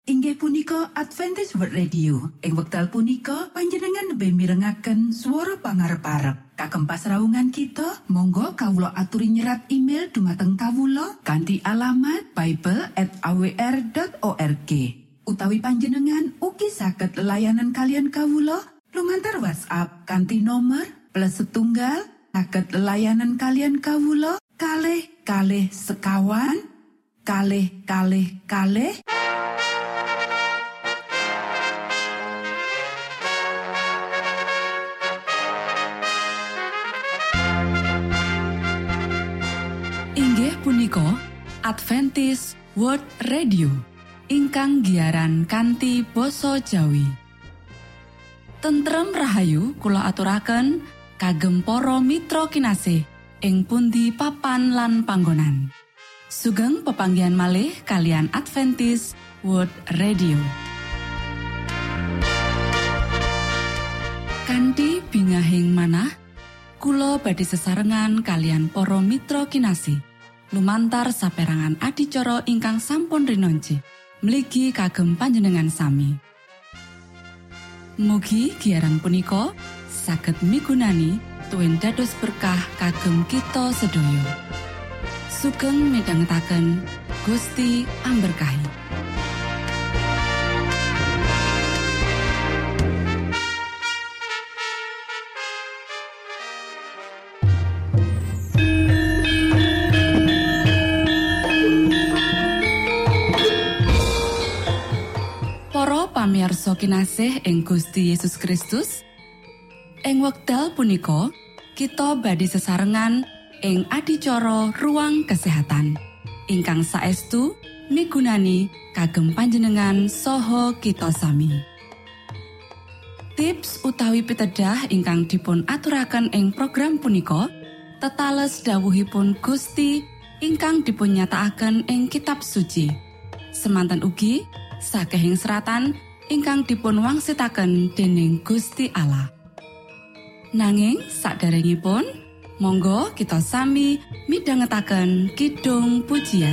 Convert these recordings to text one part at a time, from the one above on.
Inggih punika Adventist World Radio. Ing wekdal punika panjenengan lebih mirengaken swara pangarep-arep. Kagem pasraungan kita, monggo kawula aturi nyerat email dumateng kawula kanthi alamat bible@awr.org. Utawi panjenengan ugi saged layanan kalian kawula lumantar WhatsApp kanthi nomor +1 saged layanan kalian kawula kalih sekawan kalih. Inggih punika Adventist World Radio ingkang giaran kanthi basa Jawi. Tentrem rahayu kula aturaken kagem para mitra kinasih ing pundi papan lan panggonan. Sugeng pepanggihan malih kalian Adventist World Radio. Kanthi bingahing manah kula badhe sesarengan kalian para mitra kinasih lumantar saperangan adicara ingkang sampun rinonci mligi kagem panjenengan sami. Mugi giaran punika saged migunani tuwin dados berkah kagem kita sedaya. Sugeng midhangetaken Gusti amberkahi. Pamirsa kinasih ing Gusti Yesus Kristus, ing wekdal punika kita badhe sesarengan ing adicara Ruang Kesehatan ingkang saestu migunani kagem panjenengan saha kita sami. Tips utawi pitedah ingkang dipun aturaken ing program punika tetales dawuhipun Gusti ingkang dipun nyatakaken ing kitab suci. Semanten ugi sakehing seratan ingkang dipun wangsitaken dening Gusti Allah. Nanging saderengipun, monggo kita sami midhangetaken kidung pujian.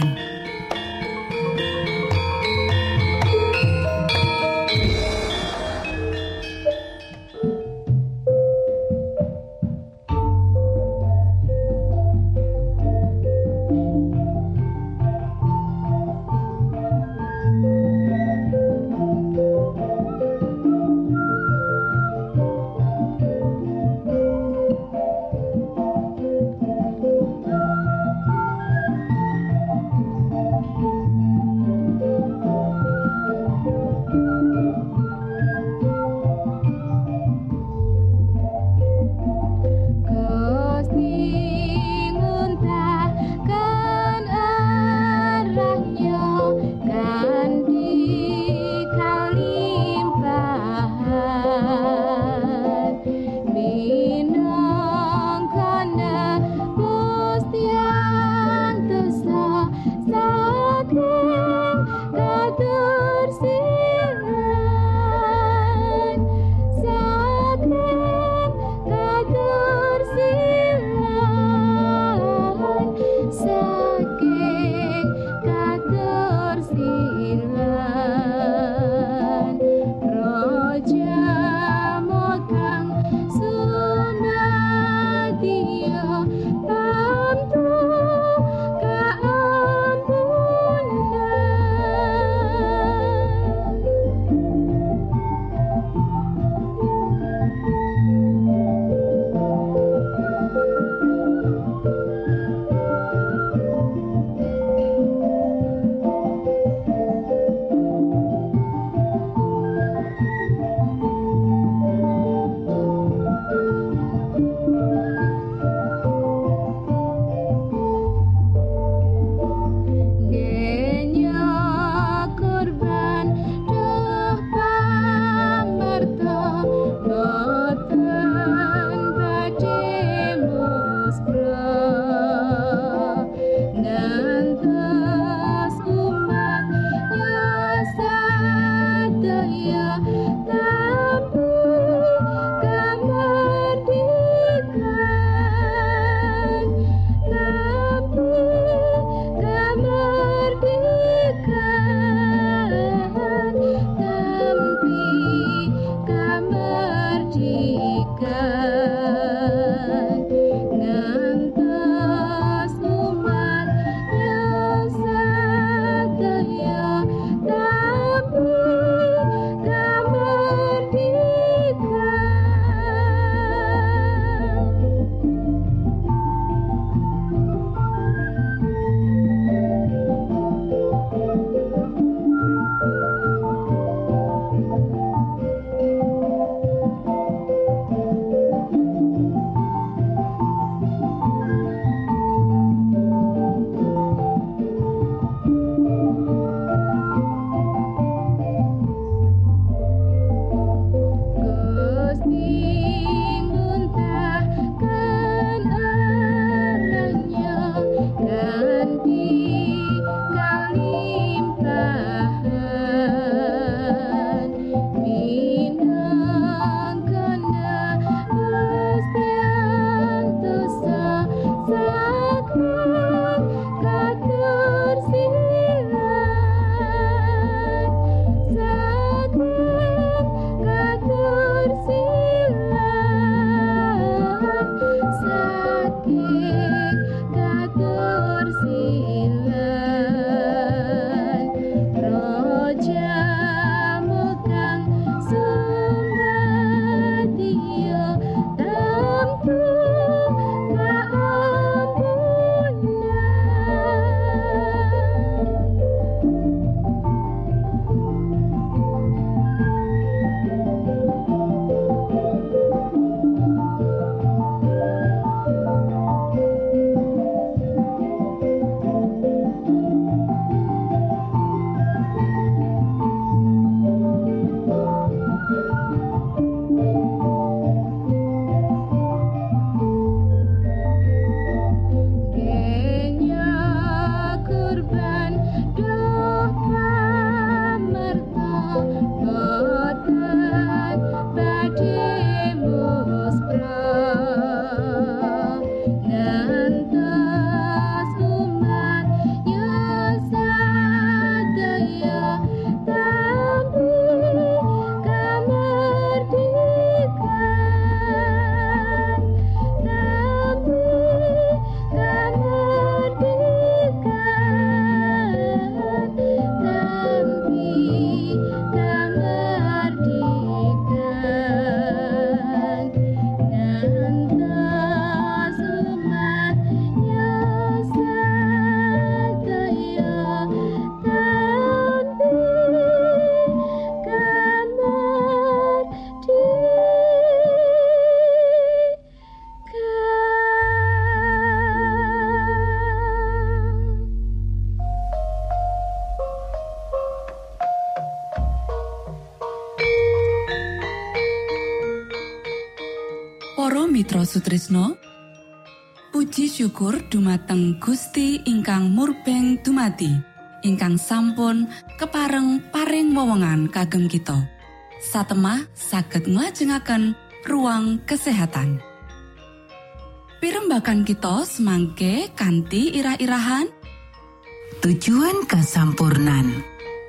Mitra Sutrisno, puji syukur dumateng Gusti ingkang murbeng dumati, ingkang sampun kepareng paring wewenngan kagem kita. Satemah saged nglajengaken ruang kesehatan. Pirembagan kita semangke kanthi irah-irahan tujuan kesampurnan.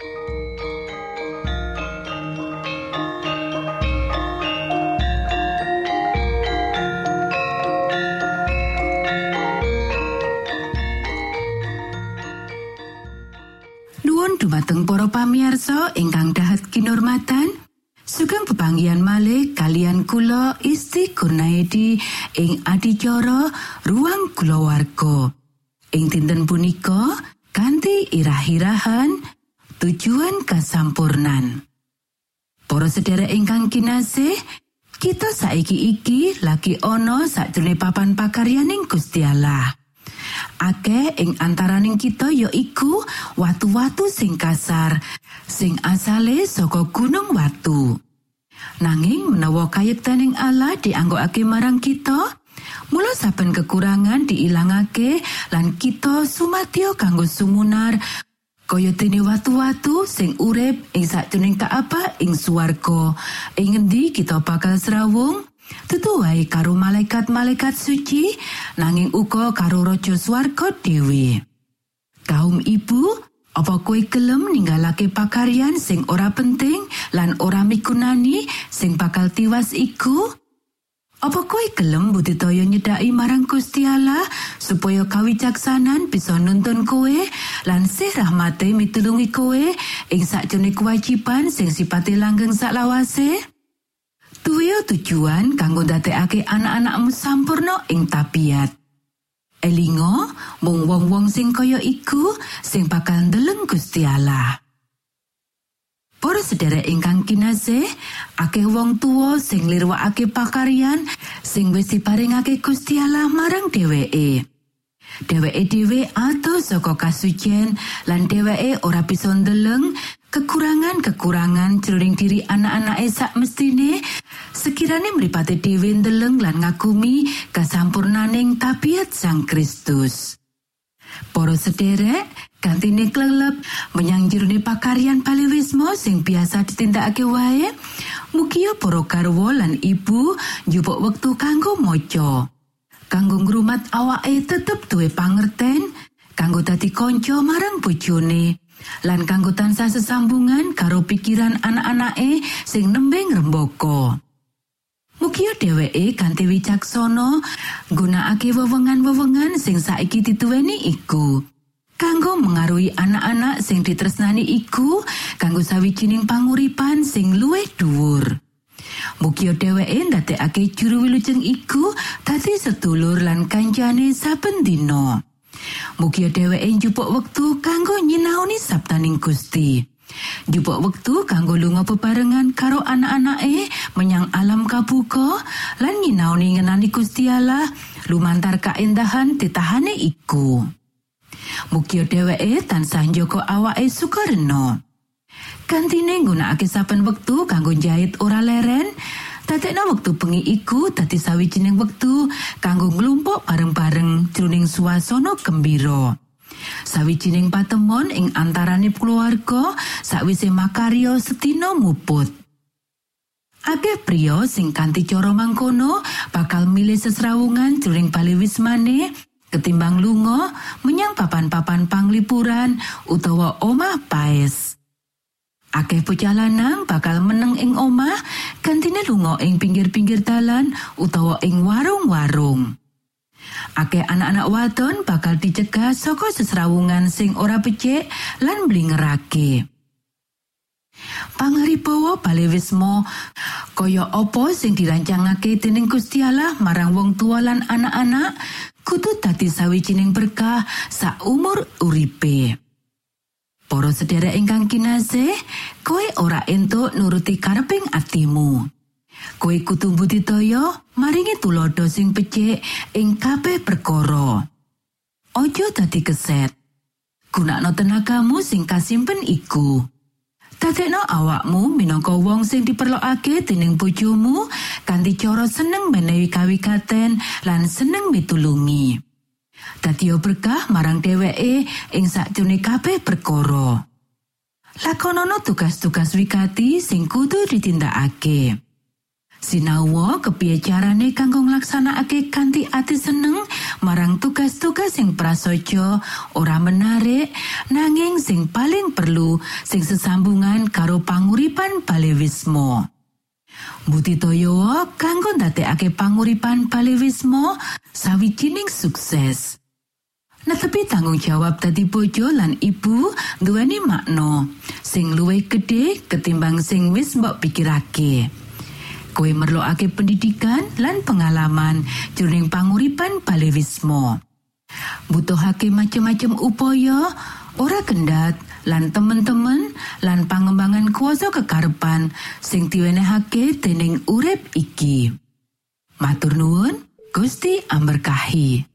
Nuwun dumateng para pamirsa ingkang dahat kinurmatan, sugeng pepanggihan malih kalian kula Isti Kurnaedi ing adicara Ruang Kulawarga. Ing dinten punika kanthi irah-irahan tujuan kesampurnan. Para sedherek ingkang kinasih, kita saiki iki lagi ana sakjroning papan pakaryaning Gusti Allah. Akeh ing antaraning kita ya iku watu-watu sing kasar, sing asale saka gunung watu. Nanging menawa kayektaning Allah dianggokake marang kita, mula saben kekurangan diilangake lan kita sumadya kanggo sumunar kaya dene watu-watu sing urip ing sakjroning kaapa ing swarga, ing endi kita bakal srawung tutu wae karo malaikat-malaikat suci, nanging uga karo raja swarga dhewe. Kaum ibu, apa kowe gelem ninggalake pakaryan sing ora penting lan ora migunani sing bakal tiwas iku? Apa kowe gelem budidaya nyedhaki marang Gusti Allah supaya kawicaksanan bisa nuntun kowe lan sih rahmate mitulungi kowe ing sakjroning kewajiban sing sipate langgeng saklawase? Duwe tujuan kanggo ndadekake anak-anakmu sampurna ing tabiat. Elinga mung wong-wong sing kaya iku sing bakal ndeleng Gusti Allah. Para sedherek ingkang kinasih, akeh wong tuwa sing lirwakake pakaryan sing wis diparingake Gusti Allah marang dheweke. Dheweke dhewe adoh saka kasucien lan dheweke ora bisa ndeleng kekurangan-kekurangan jroning diri anak-anake sak mestine sekirane mripate dhewe ndeleng lan ngagumi kasampurnaning tabiat Sang Kristus. Para sederek, gantine klelep menyang jerone pakaryan paliwismo sing biasa ditindakake wae, mugia para garwa lan ibu njupuk wektu kanggo maca, kanggo ngrumat awake tetep duwe pangerten, kanggo dadi kanca marang bojone, lan kanggo tansah sesambungan karo pikiran anak-anake sing nembe ngrembaka. Mugia dheweke kanthi wicaksana nggunakake wewengan-wewengan sing saiki dituweni iku kanggo mengaruhi anak-anak sing ditresnani iku kanggo sawijining panguripan sing luwih dhuwur. Mugia dheweke ndadekake juru wilujeng iku dadi sedulur lan kancane saben dina. Mugia dheweke njupuk wektu kanggo nyinaoni sabdaning Gusti. Njupuk wektu kanggo lunga bebarengan karo anak-anake menyang alam kabuka lan nyinaoni ngenani Gusti Allah lumantar kaendahan titahane iku. Mugia dheweke tansah njaga awake sukarena. Kantine nggunakake saben wektu kanggo njahit ora leren, dadekna wektu bengi iku dadi sawijining wektu kanggo nglumpuk bareng-bareng jroning swasana gembira. Sawijining patemon ing antarane keluarga sakwise makarya sedina muput. Akeh priya sing kanthi cara mangkono bakal milih sesrawungan jroning paliwismane ketimbang lunga menyang papan-papan panglipuran utawa omah paes. Akeh bocah lanang bakal meneng ing omah gantine lunga ing pinggir-pinggir dalan utawa ing warung-warung. Akeh anak-anak wadon bakal dicegah saka sesrawungan sing ora becik lan mblingerake. Pangaribawa paliwismo kaya apa sing dirancangake dening Gusti Allah marang wong tua lan anak-anak kudu dadi sawijining berkah saumur uripe. Para sedherek ingkang kinasih, kowe ora entuk nuruti kareping atimu. Kowe kudu budidaya maringi tulodo sing becik ing kabeh perkara. Aja dadi keset. Gunakno tenagamu sing kasimpen iku. Dadekno awakmu minangka wong sing diperlokake dening bojomu kanthi cara seneng menehi kawigaten lan seneng mitulungi. Dadiya berkah marang dheweke ing sakjroning kabeh perkara. Lakonono tugas-tugas wigati sing kudu ditindakake. Sinau kepiye carane kanggo nglaksanakake kanthi ati seneng marang tugas-tugas sing prasaja ora menarik nanging sing paling perlu sing sesambungan karo panguripan balewisma. Mbutitoyo kanggo ndadekake panguripan balewisma sawijining sukses. Netepi tanggung jawab dadi bojo lan ibu duweni makna sing luwih gedhe ketimbang sing wis mbok pikirake. Kowe merlokake pendidikan lan pengalaman jroning panguripan balewisma. Butuhake macem-macem upaya, ora kendhat lan temen-temen lan pangembangan kuasa kekarepan sing diwenehake dening urip iki. Matur nuwun, Gusti amberkahi.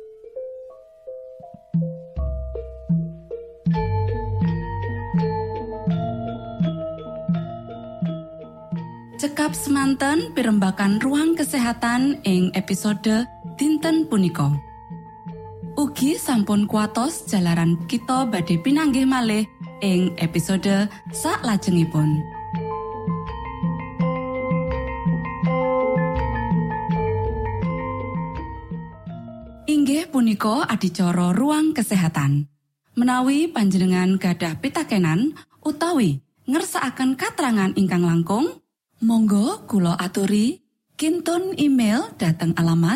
Cekap semanten pirembakan ruang kesehatan ing episode dinten punika. Ugi sampun kuatos jalaran kita badhe pinanggih malih ing episode saklajengipun. Inggih punika adicara ruang kesehatan. Menawi panjenengan gadah pitakenan utawi ngersakaken katrangan ingkang langkung, monggo kula aturi kintun email dhateng alamat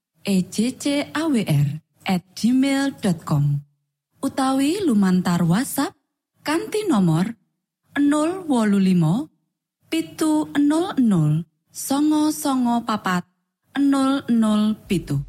ejcawr@gmail.com utawi lumantar WhatsApp kanthi nomor 085 700 994 007.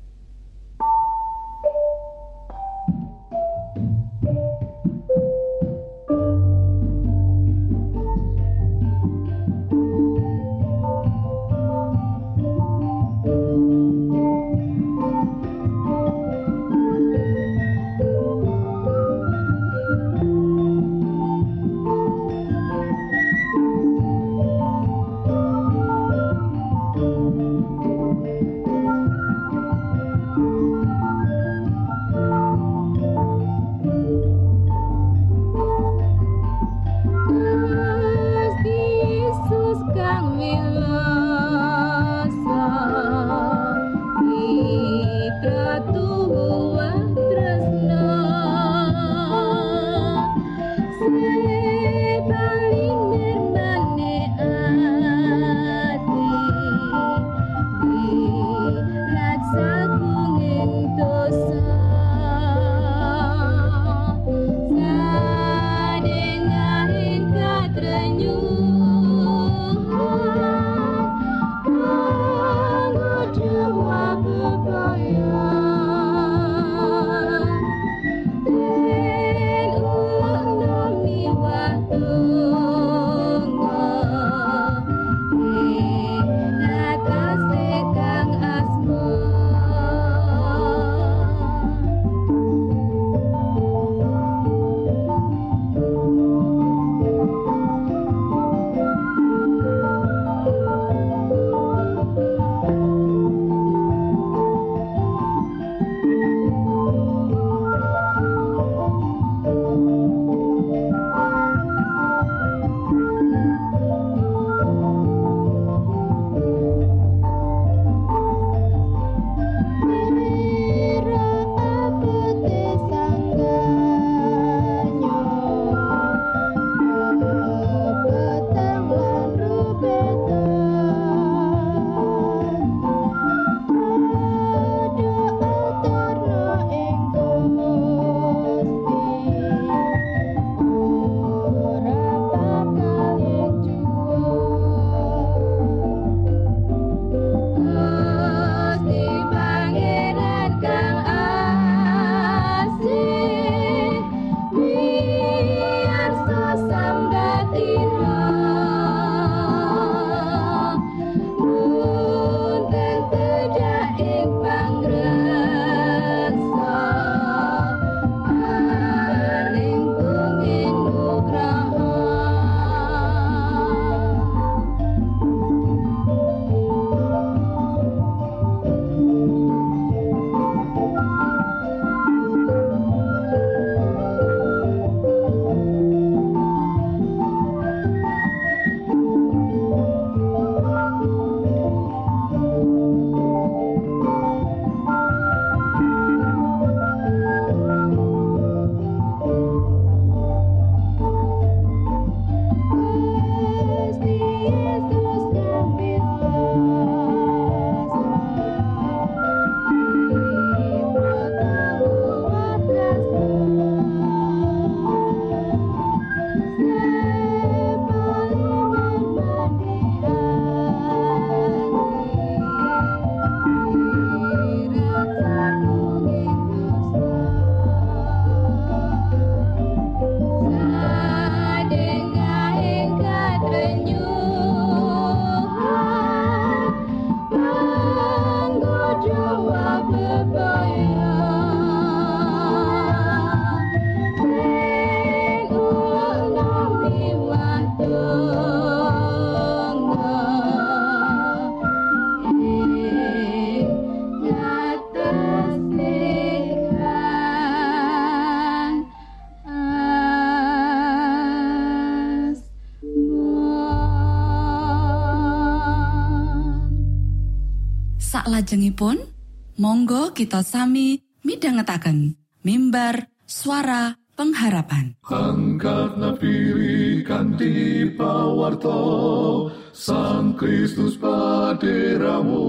Saklajengipun, monggo kita sami midhangetaken mimbar suara pengharapan. Angkat nafiri kanthi pawarta Sang Kristus paderamu.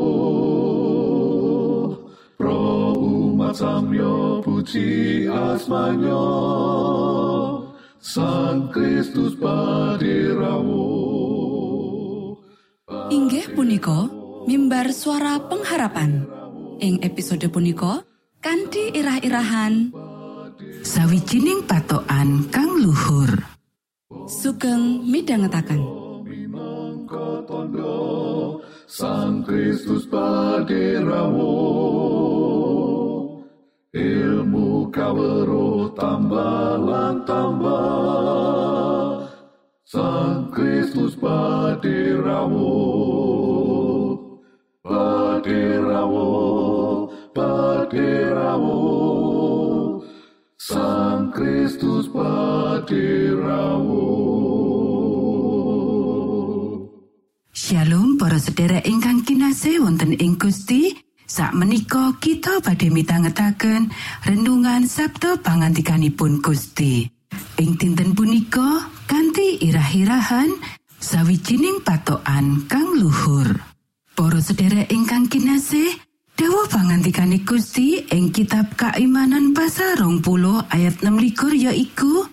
Pro umat samyo puji asmanyo Sang Kristus paderamu. Inggih punika mimbar suara pengharapan. Ing episode punika kanthi irah-irahan sawijining patokan kang luhur. Sugeng midhangetaken. Minangka tandha Sang Kristus paderamu. Ilmu kawruh tambah lan tambah Sang Kristus paderamu. Paderamu, paderamu Sang Kristus paderamu. Shalom para sedherek ingkang kinasih wonten ing Gusti. Sakmenika kita badhe mitangetaken renungan Sabda pangandikanipun Gusti. Ing dinten punika kanthi irah-irahan sawijining patokan kang luhur. Para sedherek ingkang kinasih, dawuh pangandikane Gusti ing kitab Kaimanan pasal 20 ayat 26 yaiku,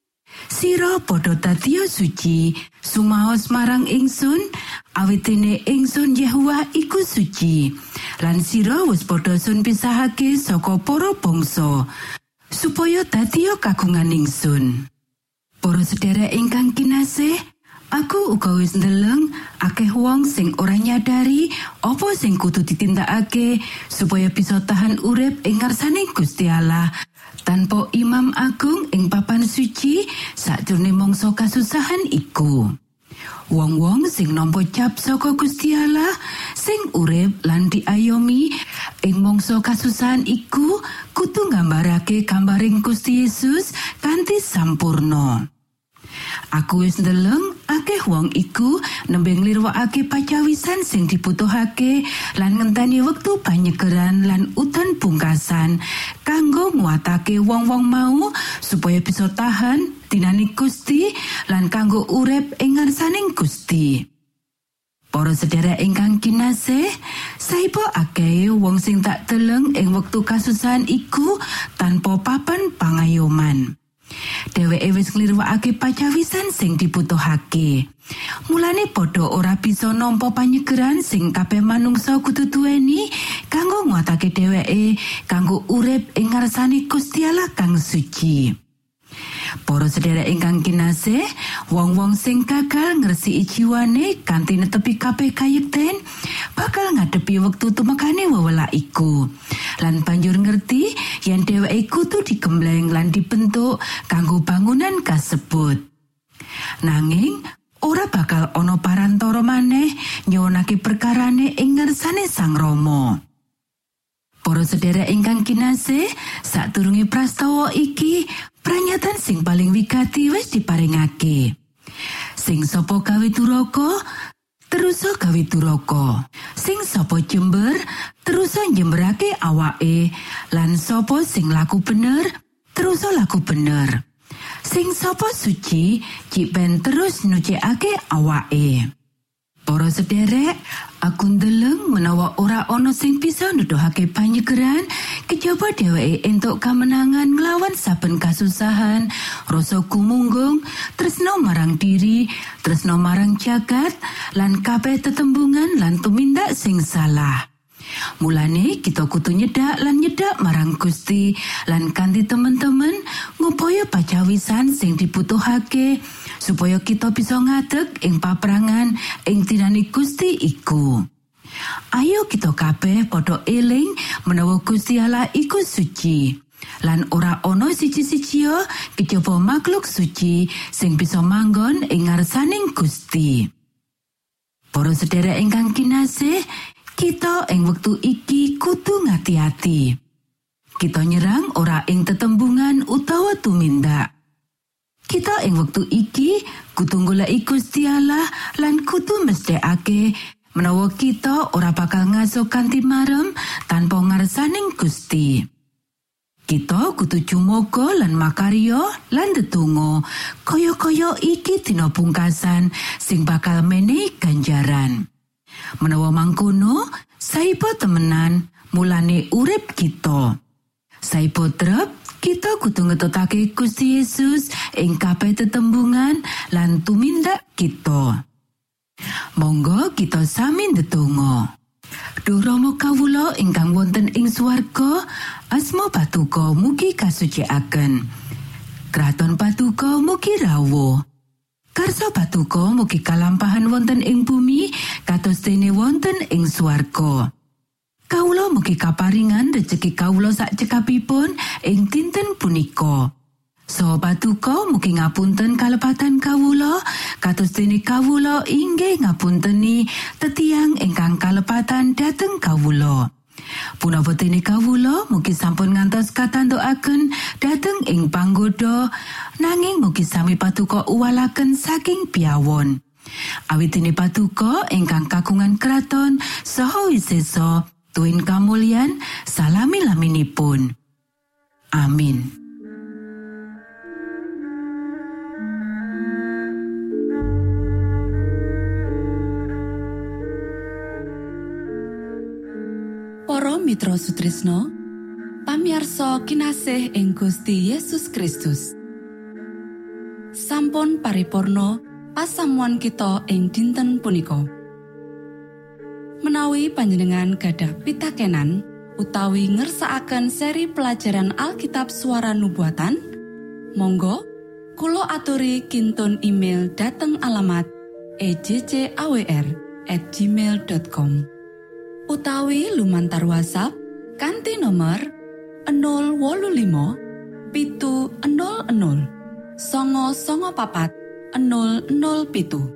Sira padha dadiya suci sumaos marang ingsun, awit dene ingsun Yahwa iku suci. Lan sira wis padha sun pisahake saka para bangsa, supaya dadiya kagungan ingsun. Para sedherek ingkang kinasih, aku uga wis ndeleng akeh wong sing ora nyadari apa sing kudu ditindakake supaya bisa tahan urip ing ngarsane Gusti Allah tanpa imam agung ing papan suci sakjroning mangsa kasusahan iku. Wong-wong sing nampa cap saka Gusti Allah sing urip lan diayomi ing mangsa kasusahan iku kudu nggambarake gambaring Gusti Yesus kanthi sampurna. Aku wis ndeleng akeh wong iku nembe nglirwakake pacawisan sing dibutuhake lan ngenteni wektu panyegeran lan udan pungkasan kanggo nguatake wong-wong mau supaya bisa tahan dinani Gusti lan kanggo urip ing ngarsaning Gusti. Para sedherek ingkang kinasih, saipo akeh wong sing tak deleng ing wektu kasusahan iku tanpa papan pangayoman. Dheweke wis nglirwakake pacawisan sing dibutuhake. Mulane padha ora bisa nampa panyegeran sing kabeh manungsa kudu duweni kanggo nguatake dheweke kanggo urip ing ngarsane Gusti Allah kang suci. Para sedherek ingkang kinasih, wong-wong sing gagal ngresiki jiwane kanthi netepi kabeh kayekten bakal ngadepi wektu tumekane wewelah iku. Lan banjur ngerti yen dheweke kudu digembleng lan dibentuk kanggo bangunan kasebut. Nanging ora bakal ana parantara maneh nyuwunake perkarane ing ngarsane Sang Rama. Para sedherek ingkang kinasih, sadurunge prastawa iki, pranyatan sing paling wigati wis diparingake. Sing sapa gawe duraka, terusa gawe duraka. Sing sapa jember, terusa njemberake awake. Lan sapa sing laku bener, terusa laku bener. Sing sapa suci, cik ben terus nyucikake awake. Para sedherek, aku ndeleng menawa ora ana sing bisa nuduhake panyegeran kejaba dheweke entuk kamenangan nglawan saben kasusahan, rasa gumunggung, tresna marang diri, tresna marang jagat, lan kabeh tetembungan lan tumindak sing salah. Mulane kita kudu nyedak marang Gusti lan kanthi temen-temen ngupaya pacawisan sing dibutuhake supaya kita bisa ngadeg ing paprangan ing dinani Gusti iku. Ayo kita kabeh padha eling menawa Gusti Allah iku suci lan ora ana siji-sijia kejaba makhluk suci sing bisa manggon ing ngarsaning Gusti. Para sedherek ingkang kinasih, kita ing wektu iki kudu ngati-ati. Kita nyerang ora ing tetembungan utawa tumindak. Kita ing wektu iki kudu goleki Gusti Allah lan kudu mesthekake Menawa kita ora bakal ngaso kanthi marem tanpa ngarsaning Gusti. Kita kudu jumoga lan makarya lan ndedonga kaya-kaya iki dina pungkasan sing bakal menehi ganjaran. Menawa mangkono, saipo temenan mulane urip kita. Saipo trep, kita kudu ngetutake Gusti Yesus ing kabeh tetembungan lan tumindak kita. Monggo kita sami ndedonga. Duh Rama kawula ingkang wonten ing swarga, asma Patuko mugi kasucikaken. Kraton Patuko mugi rawuh. Karsa Patuko mugi kalampahan wonten ing bumi kados dene wonten ing swarga. Kawula mugi kaparingan rejeki kawula sak cekapipun ing dinten punika. Saha Patuko mugi ngapunten kalepatan kawula kados dene kawula inggih ngapunteni tetiang ingkang kalepatan dhateng kawula. Punapa dene kawula mugi sampun ngantos katantukaken dhateng ing panggoda, nanging mugi sami Patuko uwalaken saking piyawon. Awit dene Patuko ingkang kagungan kraton saha wisesa tuwin kamulyan salami-laminipun. Amin. Para mitra Sutrisno, pamiarsa kinasih ing Gusti Yesus Kristus. Sampun paripurna pasamuan kita ing dinten punika. Menawi panjenengan gadah pitakenan utawi ngersakaken seri pelajaran Alkitab Suara Nubuatan, monggo kula aturi kintun email dhateng alamat ejcawr@gmail.com utawi lumantar WhatsApp kanthi nomor 085 700 994 007.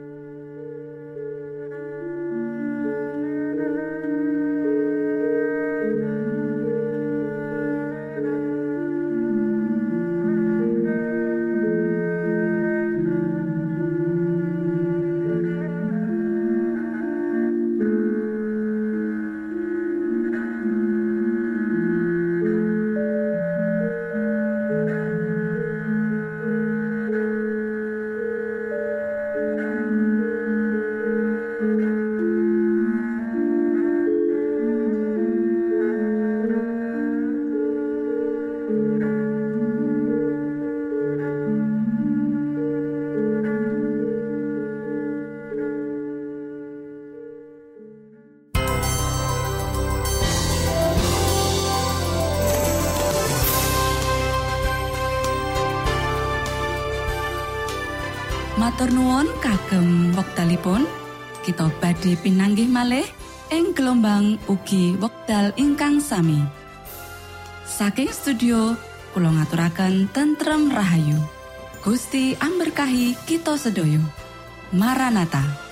Matur nuwun kagem wektalipun kita badhe pinanggih malih ing gelombang ugi wekdal ingkang sami. Saking studio kula ngaturaken tentrem rahayu. Gusti amberkahi kita sedaya. Maranatha.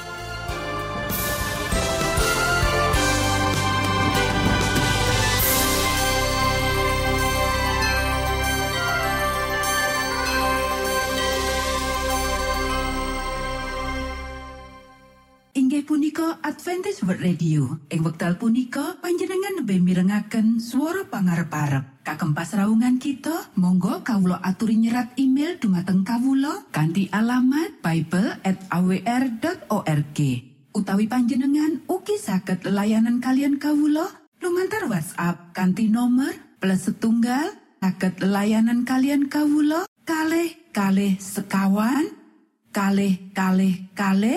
Punika Adventist World Radio. Ing wekdal punika panjenengan nembe mirengaken swara pangarep-arep. Kagem pasraungan kita, monggo kawula aturi nyerat email dumateng kawula kanthi alamat bible@awr.org. Utawi panjenengan ugi saged layanan kalian kawula lumantar WhatsApp kanthi nomor +1 saged layanan kalian kawula kalih sekawan kalih